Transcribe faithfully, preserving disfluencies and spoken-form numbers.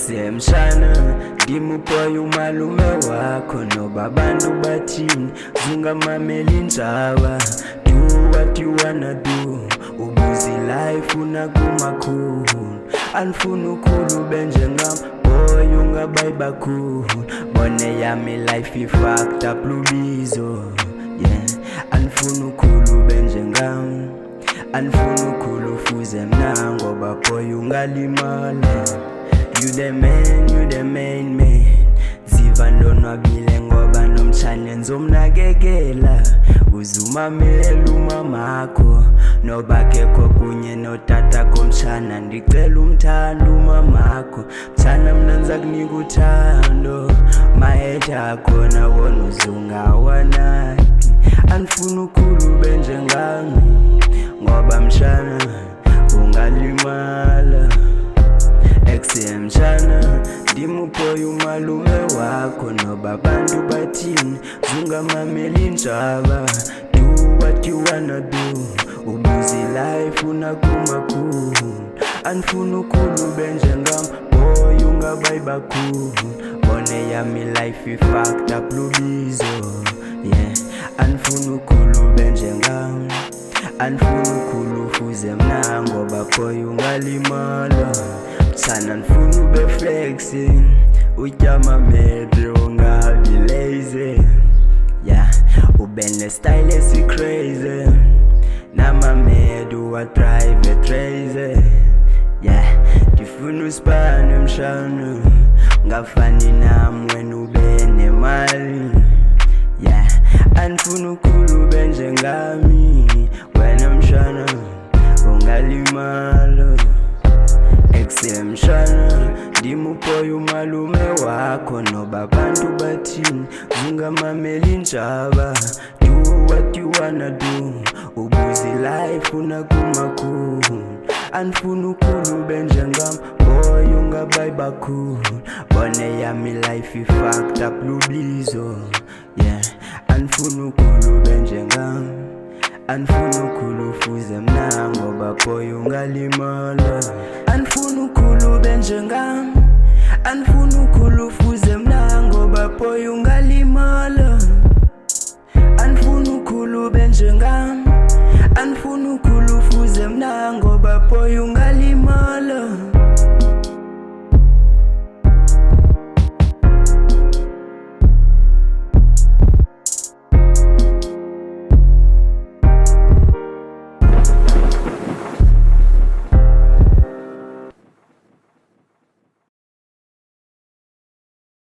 Exemshana ndimupoye umalume wakho noba abantu bathini zungamameli injaba. Do what you wanna do, ubuzi life unakumakhulu. Anifuna ukhulu benjengam, boy ungabayi bakhulu. Bone yami life i-fucked up lubizo, yeah. Anifuna ukhulu benjengam, anifuna ukhulu fuze mna ngoba boy ungalimala. You the man, you the main man. Ziva ndonwabile ngoba nomtshane nzomnakekela. Uzumamela umamakho noba kekho kunye notata komtshana. Ndicela umthando umamakho, mtshana mna nza kunika uthando. Mahetha akhona wona uzungawanaki. Anifuna ukhulu benjengami ngoba mtshana ungalimala. Exemshana ndimupoye umalume wakho noba abantu bathini zungamameli injaba. Do what you wanna do, ubuzi life unakumakhulu. Anifuna ukhulu benjengam, boy ungabayi bakhulu. Bone yami life i-fucked up lubizo, yeah. Anifuna ukhulu benjengam, anifuna ukhulu fuze mna ngoba boy ungalimala. Mtshana nifuna ube flexing, utyama mede ungabi lazy, yeah. Ube ne-style esi-crazy, namamed uwa-drive crazy, yeah. Ndifuna usipane mshana, ngafani nam wena ube nemali, yeah. Anifuna ukhulu benjengami, wena mshana ungalimala. Exemshana ndimupoye umalume wakho noba abantu bathini zungamameli injaba. Do what you wanna do, ubuzi life unakumakhulu. Anifuna ukhulu benjengam, boy ungabayi bakhulu. Bone yami life i-fucked up lubizo, yeah. Anifuna ukhulu benjengam, anifuna ukhulu fuze mna ngoba boy ungalimala. Anifuna ukhulu benjengam, anifuna ukhulu fuze mna ngoba boy ungalimala. Anifuna ukhulu benjengam, anifuna ukhulu fuze mna ngoba boy ungalimala.